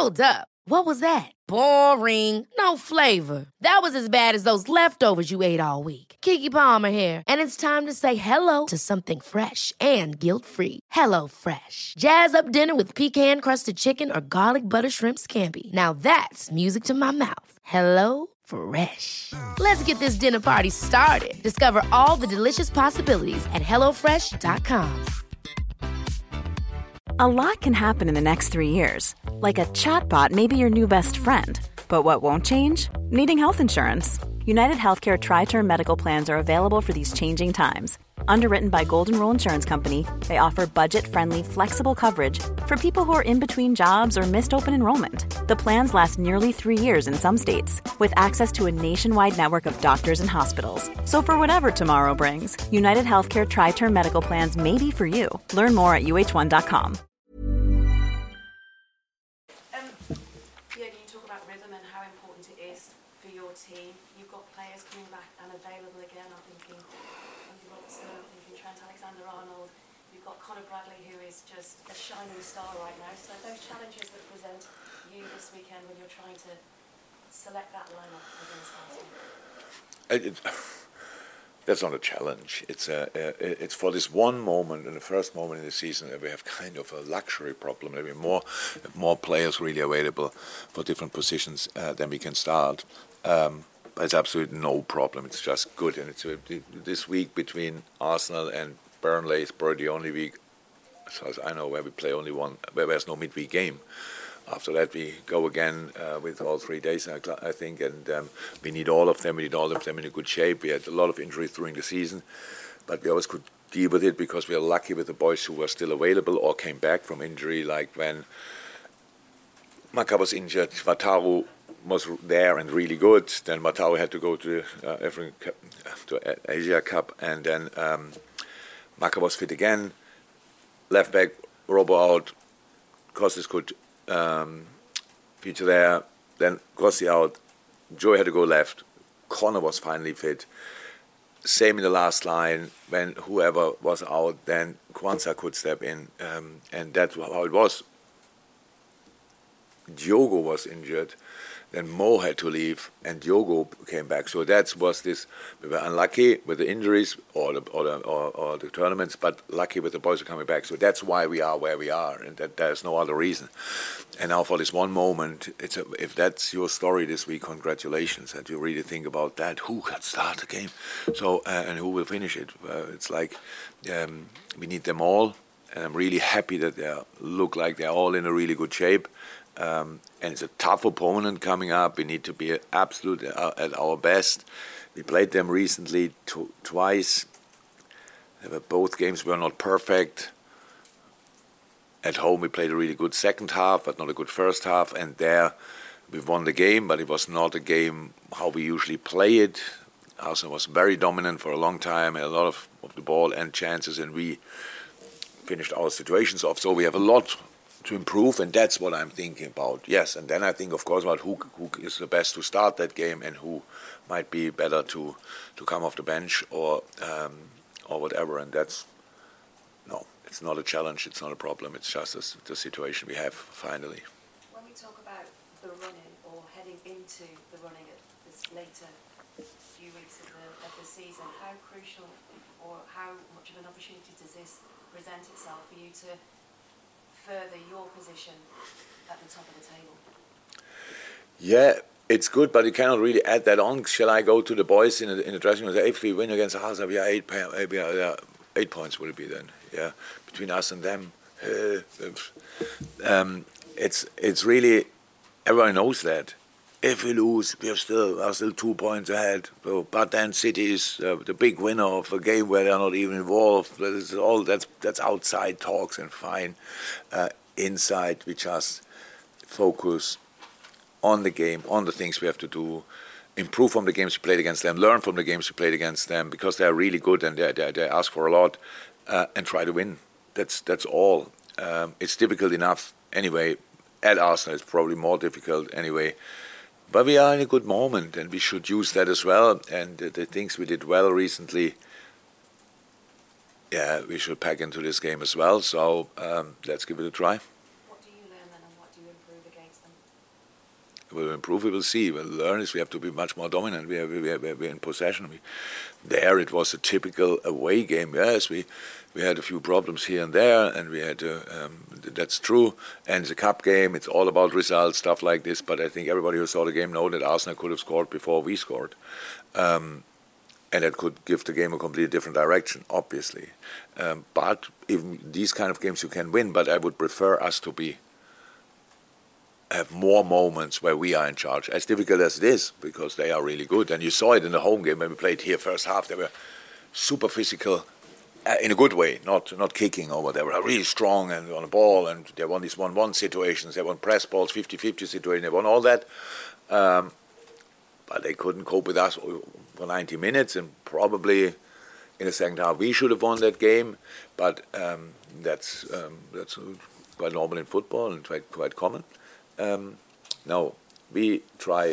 Hold up. What was that? Boring. No flavor. That was as bad as those leftovers you ate all week. Keke Palmer here, and it's time to say hello to something fresh and guilt-free. Hello Fresh. Jazz up dinner with pecan-crusted chicken or garlic butter shrimp scampi. Now that's music to my mouth. Hello Fresh. Let's get this dinner party started. Discover all the delicious possibilities at hellofresh.com. A lot can happen in the next 3 years. Like a chatbot may be your new best friend. But what won't change? Needing health insurance. United Healthcare Tri-Term Medical Plans are available for these changing times. Underwritten by Golden Rule Insurance Company, they offer budget-friendly, flexible coverage for people who are in between jobs or missed open enrollment. The plans last nearly 3 years in some states, with access to a nationwide network of doctors and hospitals. So for whatever tomorrow brings, United Healthcare Tri-Term Medical Plans may be for you. Learn more at uh1.com. You talk about rhythm and how important it is for your team. You've got players coming back and available again. I'm thinking Andy Robertson, I'm thinking Trent Alexander-Arnold. You've got Conor Bradley, who is just a shining star right now. So those challenges that present you this weekend when you're trying to select that lineup against Arsenal. That's not a challenge. It's for this one moment, in the first moment in the season, that we have kind of a luxury problem. There are more players really available for different positions than we can start. But it's absolutely no problem. It's just good. And it's this week between Arsenal and Burnley is probably the only week, as far as I know, where we play only one, where there's no midweek game. After that, we go again with all 3 days, I think, and we need all of them. We need all of them in a good shape. We had a lot of injuries during the season, but we always could deal with it because we are lucky with the boys who were still available or came back from injury, like when Maka was injured, Wataru was there and really good. Then Wataru had to go to the Asia Cup, and then Maka was fit again. Left back, Robo out, Kostis could feature there, then Grossi out, Joey had to go left, Connor was finally fit. Same in the last line, when whoever was out, then Kwanzaa could step in, and that's how it was. Diogo was injured, then Mo had to leave, and Diogo came back. So that was this. We were unlucky with the injuries or the tournaments, but lucky with the boys who are coming back. So that's why we are where we are, and that there's no other reason. And now for this one moment, if that's your story this week, congratulations, and you really think about that. Who can start the game? So and who will finish it? It's like we need them all, and I'm really happy that they look like they're all in a really good shape. And it's a tough opponent coming up. We need to be absolute at our best. We played them recently twice. Both games were not perfect. At home we played a really good second half, but not a good first half. And there we won the game, but it was not a game how we usually play it. Arsenal was very dominant for a long time, had a lot of the ball and chances, and we finished our situations off. So we have a lot to improve, and that's what I'm thinking about. Yes, and then I think, of course, about who is the best to start that game and who might be better to come off the bench or whatever. And that's it's not a challenge, it's not a problem. It's just the situation we have finally. When we talk about the running or heading into the running at this later few weeks of the season, how crucial or how much of an opportunity does this present itself for you to further your position at the top of the table? Yeah, it's good, but you cannot really add that on. Shall I go to the boys in the dressing room and say, if we win against Arsenal, we are 8 points will it be then? Yeah, between us and them. It's really, everyone knows that. If we lose, we are still 2 points ahead. So, but then City is the big winner of a game where they're not even involved. That's outside talks and fine. Inside, we just focus on the game, on the things we have to do, improve from the games we played against them, learn from the games we played against them, because they are really good and they ask for a lot, and try to win. That's all. It's difficult enough anyway. At Arsenal, it's probably more difficult anyway. But we are in a good moment, and we should use that as well. And the things we did well recently, we should pack into this game as well. So let's give it a try. What do you learn then, and what do you improve against them? We'll improve. We will see. We'll learn. Is we have to be much more dominant. We're in possession. There it was a typical away game. Yes, we had a few problems here and there, and we had that's true. And the cup game, it's all about results, stuff like this. But I think everybody who saw the game know that Arsenal could have scored before we scored. And that could give the game a completely different direction, obviously. But in these kind of games you can win, but I would prefer us to have more moments where we are in charge, as difficult as it is, because they are really good. And you saw it in the home game when we played here first half. They were super physical, in a good way, not kicking or whatever. They were really strong and on the ball, and they won these 1-1 situations. They won press balls, 50-50 situations. They won all that. But they couldn't cope with us for 90 minutes, and probably in the second half we should have won that game. But that's quite normal in football and quite common. Now I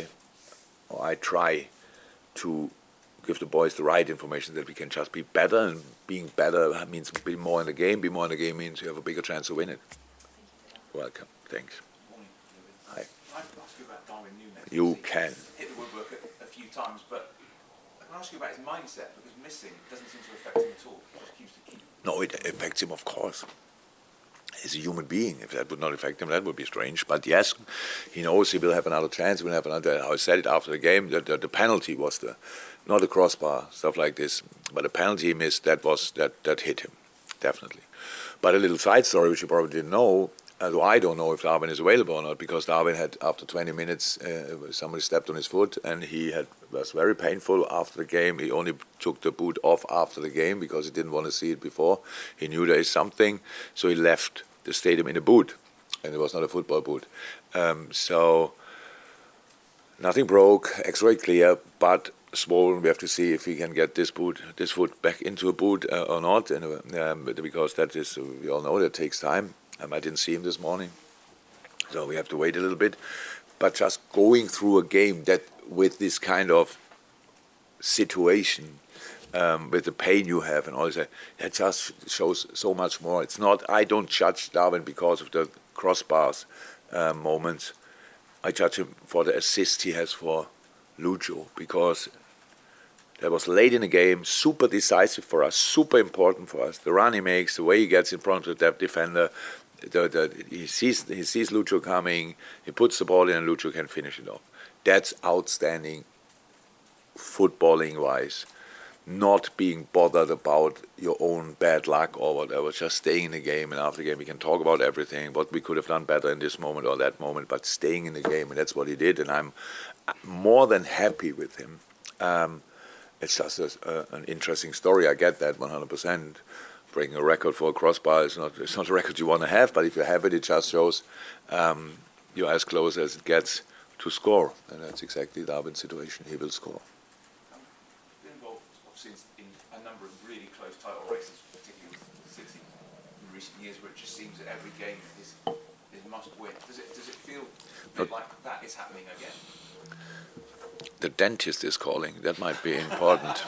try to give the boys the right information that we can just be better, and being better means be more in the game. Be more in the game means you have a bigger chance to win it. Welcome. Thanks. Hi. I'd ask you about Darwin Núñez. You can. Hit the woodwork a few times, but I can ask you about his mindset, because missing doesn't seem to affect him at all. It just keeps to keep. No, it affects him, of course. He's a human being. If that would not affect him, that would be strange. But yes, he knows he will have another chance. He will have another. I said it after the game. The penalty was not a crossbar, stuff like this, but the penalty he missed. That hit him, definitely. But a little side story, which you probably didn't know. Although I don't know if Darwin is available or not, because Darwin had, after 20 minutes, somebody stepped on his foot, and was very painful after the game. He only took the boot off after the game because he didn't want to see it before. He knew there is something, so he left the stadium in a boot, and it was not a football boot. So nothing broke, X-ray clear, but swollen. We have to see if he can get this foot back into a boot or not, because that is, we all know that takes time. I didn't see him this morning, so we have to wait a little bit. But just going through a game that with this kind of situation, with the pain you have and all that just shows so much more. It's not. I don't judge Darwin because of the crossbars moments. I judge him for the assist he has for Lucho, because that was late in the game, super decisive for us, super important for us. The run he makes, the way he gets in front of the defender. He sees Lucho coming, he puts the ball in, and Lucho can finish it off. That's outstanding, footballing-wise. Not being bothered about your own bad luck or whatever, just staying in the game, and after the game we can talk about everything, what we could have done better in this moment or that moment, but staying in the game, and that's what he did, and I'm more than happy with him. It's just an interesting story, I get that 100%. Breaking a record for a crossbar it's not a record you want to have, but if you have it, it just shows you're as close as it gets to score, and that's exactly Darwin's situation. He will score. Been involved, obviously, in a number of really close title races, particularly with City in recent years, where it just seems that every game is must win. Does it feel a bit like that is happening again? The dentist is calling. That might be important.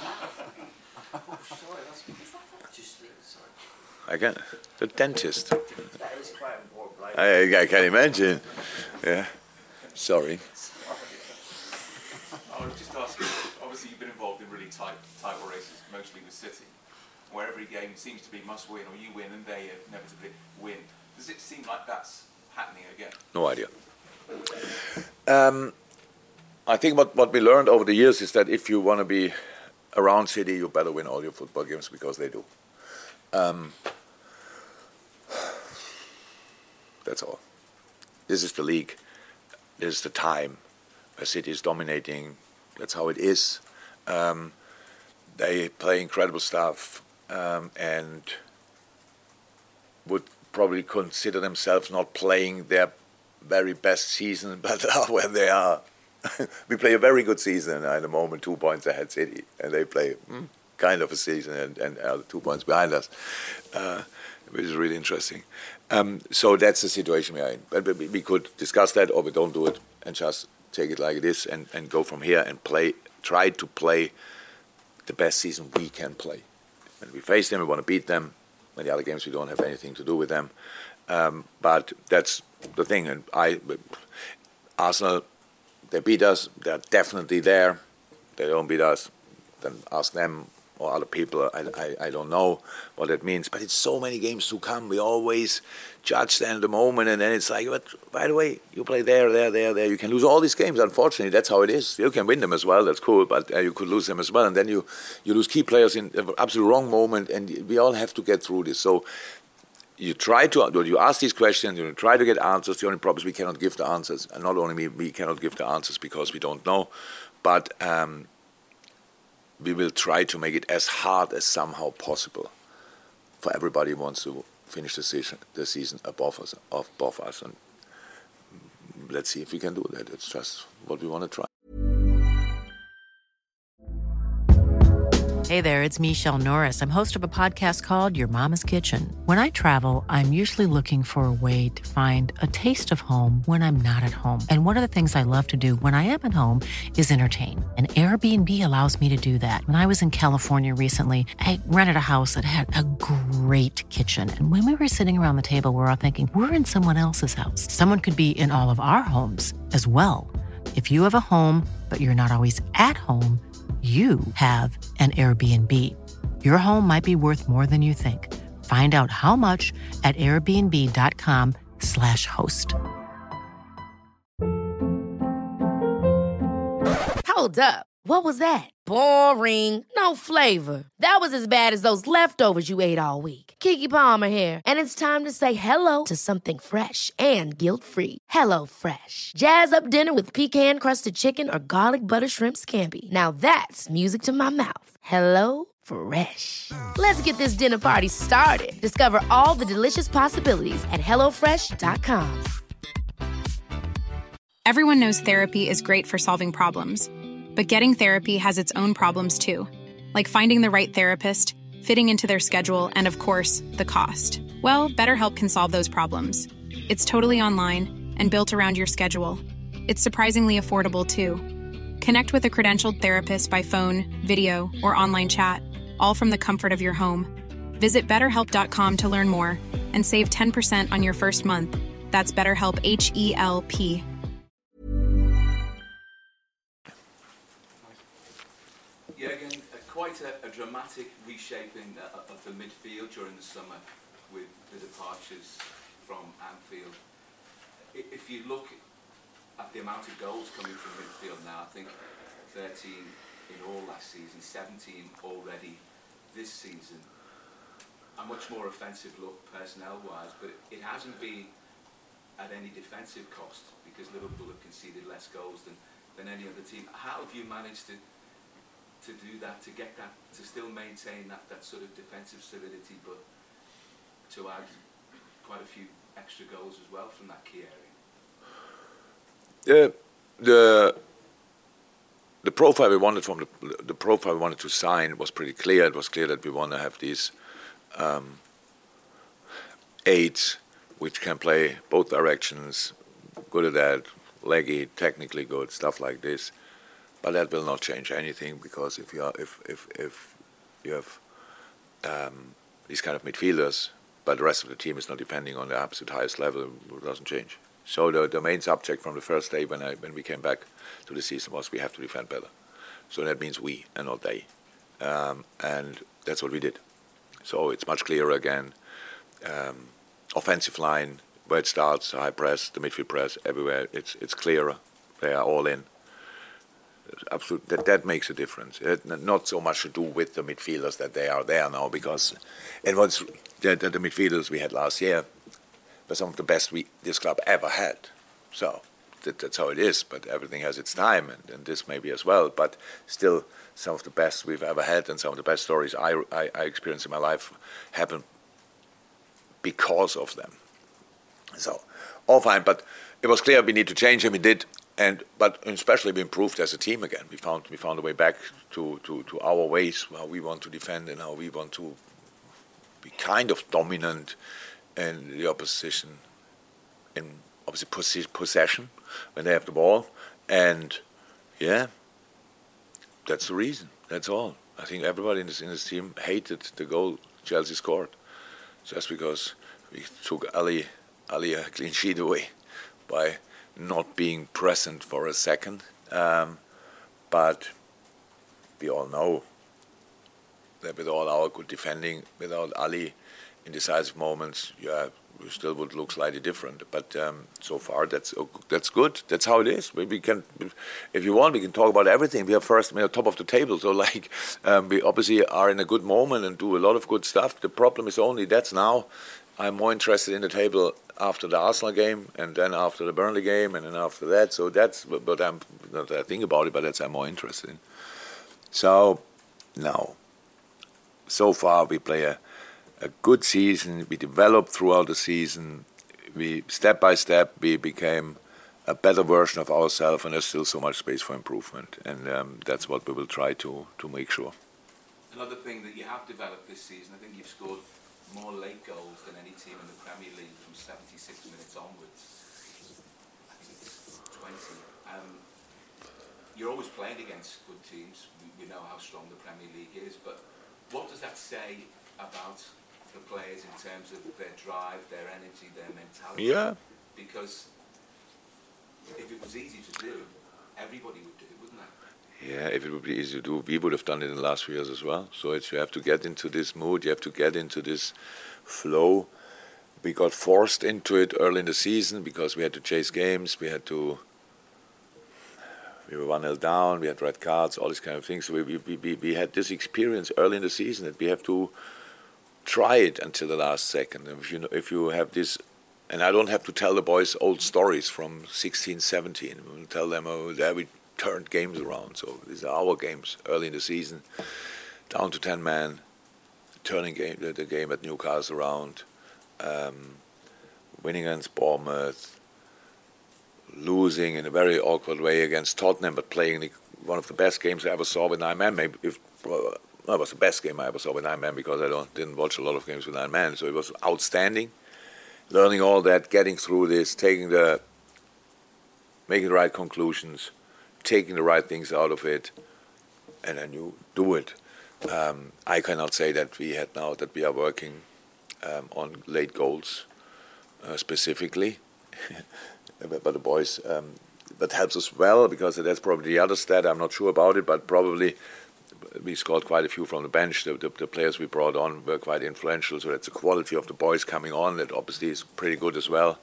Again, the dentist. That is quite important. I can imagine. Yeah. Sorry. I was just asking, obviously you've been involved in really tight title races, mostly with City, where every game seems to be must win, or you win and they inevitably win. Does it seem like that's happening again? No idea. I think what we learned over the years is that if you want to be around City, you better win all your football games, because they do. That's all. This is the league. This is the time where City is dominating. That's how it is. They play incredible stuff, and would probably consider themselves not playing their very best season, but are where they are. We play a very good season at the moment, 2 points ahead City, and they play kind of a season and are 2 points behind us, which is really interesting. So that's the situation we are in. But we could discuss that, or we don't do it and just take it like it is and go from here and try to play the best season we can play. When we face them, we want to beat them. When the other games, we don't have anything to do with them. But that's the thing. And Arsenal they beat us, they're definitely there. They don't beat us, then ask them or other people. I don't know what that means. But it's so many games to come. We always judge then the moment, and then it's like, but by the way, you play there. You can lose all these games. Unfortunately, that's how it is. You can win them as well. That's cool, but you could lose them as well. And then you lose key players in the absolute wrong moment, and we all have to get through this. So you ask these questions, you try to get answers. The only problem is we cannot give the answers. And not only we cannot give the answers because we don't know, but we will try to make it as hard as somehow possible for everybody who wants to finish the season above us. And let's see if we can do that. It's just what we want to try. Hey there, it's Michelle Norris. I'm host of a podcast called Your Mama's Kitchen. When I travel, I'm usually looking for a way to find a taste of home when I'm not at home. And one of the things I love to do when I am at home is entertain. And Airbnb allows me to do that. When I was in California recently, I rented a house that had a great kitchen. And when we were sitting around the table, we're all thinking, we're in someone else's house. Someone could be in all of our homes as well. If you have a home, but you're not always at home, you have an Airbnb. Your home might be worth more than you think. Find out how much at airbnb.com/host. Hold up. What was that? Boring. No flavor. That was as bad as those leftovers you ate all week. Keke Palmer here, and it's time to say hello to something fresh and guilt-free. Hello Fresh. Jazz up dinner with pecan-crusted chicken or garlic butter shrimp scampi. Now that's music to my mouth. Hello Fresh. Let's get this dinner party started. Discover all the delicious possibilities at hellofresh.com. Everyone knows therapy is great for solving problems. But getting therapy has its own problems too, like finding the right therapist, fitting into their schedule, and of course, the cost. Well, BetterHelp can solve those problems. It's totally online and built around your schedule. It's surprisingly affordable too. Connect with a credentialed therapist by phone, video, or online chat, all from the comfort of your home. Visit BetterHelp.com to learn more and save 10% on your first month. That's BetterHelp, H-E-L-P. Yeah, again, quite a dramatic reshaping of the midfield during the summer with the departures from Anfield. If you look at the amount of goals coming from midfield now, I think 13 in all last season, 17 already this season. A much more offensive look personnel-wise, but it hasn't been at any defensive cost because Liverpool have conceded less goals than any other team. How have you managed to do that, to get that, to still maintain that sort of defensive solidity, but to add quite a few extra goals as well from that key area? The profile we wanted from the profile we wanted to sign was pretty clear. It was clear that we want to have these eights which can play both directions, good at that, leggy, technically good, stuff like this. But that will not change anything because if you have these kind of midfielders, but the rest of the team is not defending on the absolute highest level, it doesn't change. So the main subject from the first day when we came back to the season was we have to defend better. So that means we and not they, and that's what we did. So it's much clearer again. Offensive line, where it starts, high press, the midfield press, everywhere. It's clearer. They are all in. Absolutely, that makes a difference. Not so much to do with the midfielders that they are there now, because it was the midfielders we had last year were some of the best this club ever had. So that's how it is. But everything has its time, and this maybe as well. But still, some of the best we've ever had, and some of the best stories I experienced in my life happened because of them. So all fine, but it was clear we need to change, and we did. But especially we improved as a team again. We found a way back to our ways, how we want to defend and how we want to be kind of dominant in the opposition, in obviously possession when they have the ball. And yeah, that's the reason. That's all. I think everybody in this team hated the goal Chelsea scored, just because we took Ali a clean sheet away by not being present for a second. But we all know that with all our good defending, without Ali in decisive moments, we still would look slightly different. But so far, that's good. That's how it is. We can, if you want, we can talk about everything. We are first, we are top of the table. So we obviously are in a good moment and do a lot of good stuff. The problem is only that's now. I'm more interested in the table after the Arsenal game, and then after the Burnley game, and then after that. So that's what I'm not that I think about it, but that's I'm more interested in. So now, so far we play a good season. We developed throughout the season. We step by step we became a better version of ourselves, and there's still so much space for improvement. And that's what we will try to make sure. Another thing that you have developed this season, I think you've scored more late goals than any team in the Premier League from 76 minutes onwards. I think it's 20. You're always playing against good teams. We know how strong the Premier League is, but what does that say about the players in terms of their drive, their energy, their mentality? Yeah. Because if it was easy to do, everybody would do it, wouldn't they? Yeah, if it would be easy to do, we would have done it in the last few years as well. So you have to get into this mood, you have to get into this flow. We got forced into it early in the season because we had to chase games, we were 1-0 down, we had red cards, all these kind of things. So we had this experience early in the season that we have to try it until the last second. And if you have this, and I don't have to tell the boys old stories from 16, 17. We'll tell them, oh, there we turned games around. So these are our games early in the season, down to 10 men, turning the game at Newcastle around, winning against Bournemouth, losing in a very awkward way against Tottenham, but playing one of the best games I ever saw with 9 men. Maybe that was the best game I ever saw with 9 men because I didn't watch a lot of games with 9 men. So it was outstanding. Learning all that, getting through this, making the right conclusions, taking the right things out of it, and then you do it. I cannot say that we are working on late goals specifically, but the boys, that helps us well because that's probably the other stat. I'm not sure about it, but probably we scored quite a few from the bench. The players we brought on were quite influential, so that's the quality of the boys coming on that obviously is pretty good as well.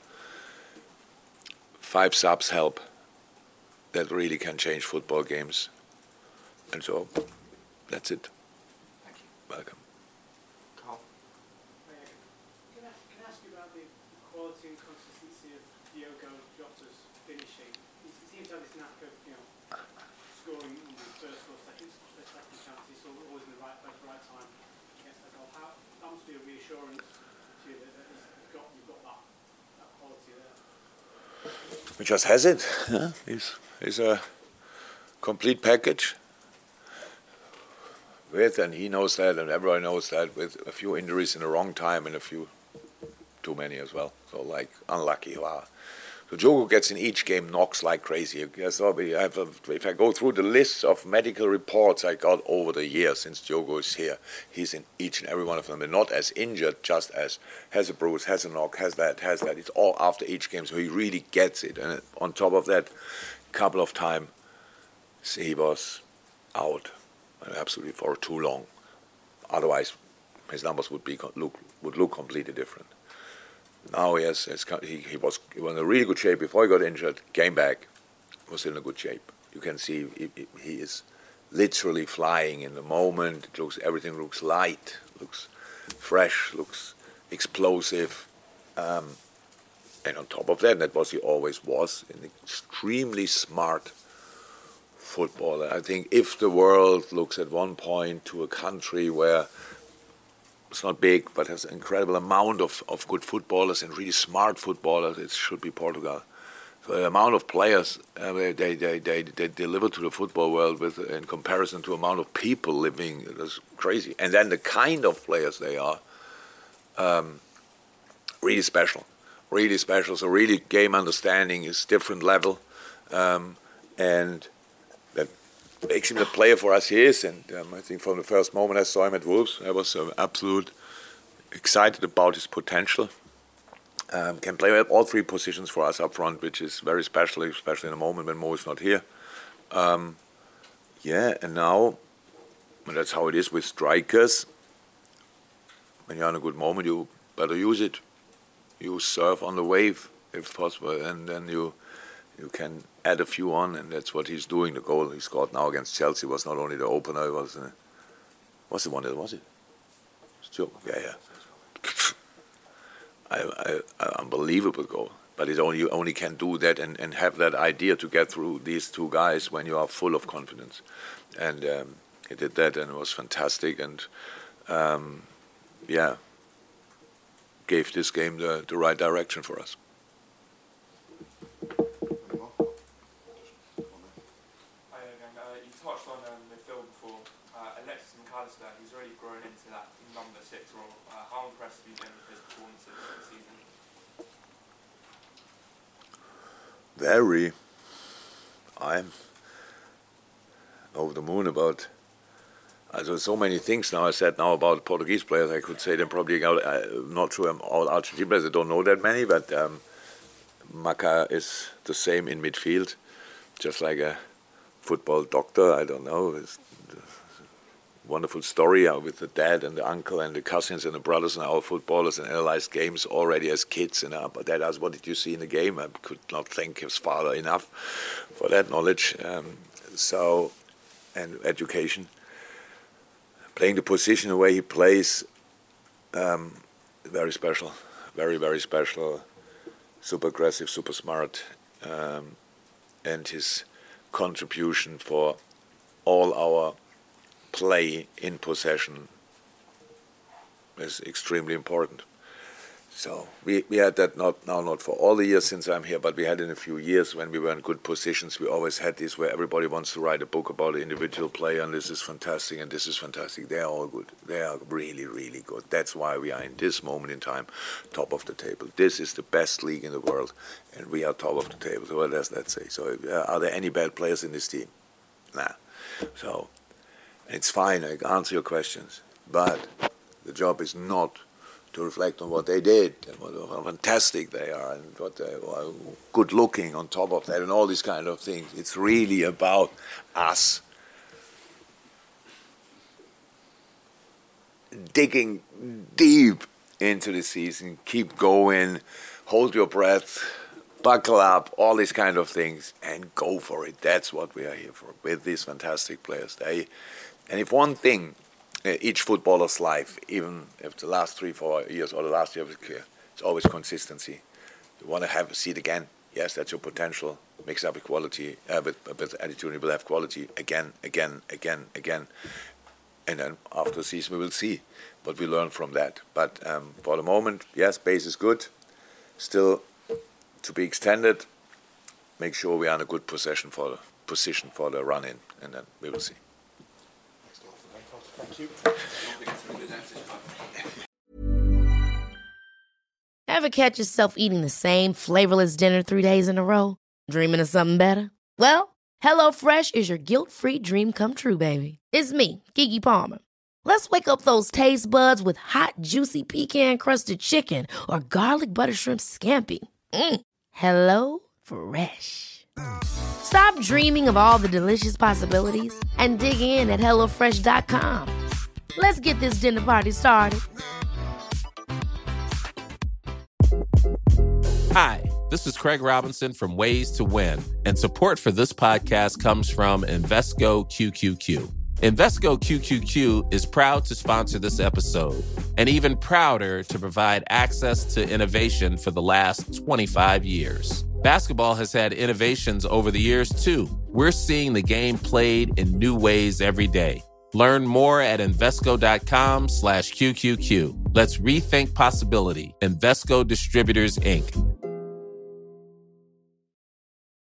5 subs help. That really can change football games. And so, that's it. Thank you. Welcome. Carl? Can I ask you about the quality and consistency of Diogo Jota's finishing? He seems to have this knack of, scoring in the first or second chance. He's always in the right place, right time against that goal. That must be a reassurance to you that you've got that quality there. He just has it. Yeah? He's a complete package. And he knows that, and everyone knows that, with a few injuries in the wrong time and a few too many as well. So unlucky. Wow. So Diogo gets in each game knocks like crazy. If I go through the list of medical reports I got over the years since Diogo is here, he's in each and every one of them. And not as injured, just as has a bruise, has a knock, has that. It's all after each game, so he really gets it. And on top of that, couple of times he was out absolutely for too long. Otherwise, his numbers would look completely different. Now he was in a really good shape before he got injured. Came back, was in a good shape. You can see he is literally flying in the moment. Everything looks light, looks fresh, looks explosive. And on top of that was he always was, an extremely smart footballer. I think if the world looks at one point to a country where it's not big but has an incredible amount of good footballers and really smart footballers, it should be Portugal. So the amount of players they deliver to the football world in comparison to the amount of people living, is crazy. And then the kind of players they are, really special. So really game understanding is different level, and that makes him the player for us he is. And I think from the first moment I saw him at Wolves, I was absolute excited about his potential. can play all three positions for us up front, which is very special, especially in a moment when Mo is not here. And now, that's how it is with strikers. When you're in a good moment, you better use it. You surf on the wave, if possible, and then you can add a few on, and that's what he's doing. The goal he scored now against Chelsea was not only the opener, it was the one that was it? Yeah. Unbelievable goal. But you only can do that and have that idea to get through these two guys when you are full of confidence. And he did that, and it was fantastic. And gave this game the right direction for us. You touched on midfield before. Alexis McAllister, he's already grown into that number 6 role. How impressed have you been with his performances this season? Very. I'm over the moon about. There's so many things now I said now about Portuguese players. I could say them probably. Not sure all Argentine players. I don't know that many, but Maca is the same in midfield, just like a football doctor. I don't know. It's a wonderful story with the dad and the uncle and the cousins and the brothers and our footballers and analyzed games already as kids. And but that is what did you see in the game? I could not thank his father enough for that knowledge. And education. Playing the position the way he plays, very special, very, very special, super aggressive, super smart, and his contribution for all our play in possession is extremely important. So we had that not for all the years since I'm here, but we had in a few years when we were in good positions. We always had this where everybody wants to write a book about an individual player, and this is fantastic, and this is fantastic. They are all good. They are really, really good. That's why we are in this moment in time top of the table. This is the best league in the world, and we are top of the table. So what does that say? So are there any bad players in this team? Nah. So it's fine. I can answer your questions, but the job is not to reflect on what they did and how fantastic they are and what they are good looking on top of that and all these kind of things. It's really about us digging deep into the season, keep going, hold your breath, buckle up, all these kind of things, and go for it. That's what we are here for with these fantastic players. And if one thing, each footballer's life, even if the last 3-4 years or the last year was clear, it's always consistency. You want to see it again. Yes, that's your potential. Mix up with quality, with attitude, you will have quality again. And then after the season, we will see what we learn from that. But for the moment, yes, base is good. Still to be extended. Make sure we are in a good position for the run-in, and then we will see. Thank you. Ever catch yourself eating the same flavorless dinner 3 days in a row? Dreaming of something better? Well, HelloFresh is your guilt-free dream come true, baby. It's me, Keke Palmer. Let's wake up those taste buds with hot, juicy pecan-crusted chicken or garlic butter shrimp scampi. Hello Fresh. Stop dreaming of all the delicious possibilities and dig in at HelloFresh.com. Let's get this dinner party started. Hi, this is Craig Robinson from Ways to Win, and support for this podcast comes from Invesco QQQ. Invesco QQQ is proud to sponsor this episode and even prouder to provide access to innovation for the last 25 years. Basketball has had innovations over the years, too. We're seeing the game played in new ways every day. Learn more at Invesco.com/QQQ. Let's rethink possibility. Invesco Distributors, Inc.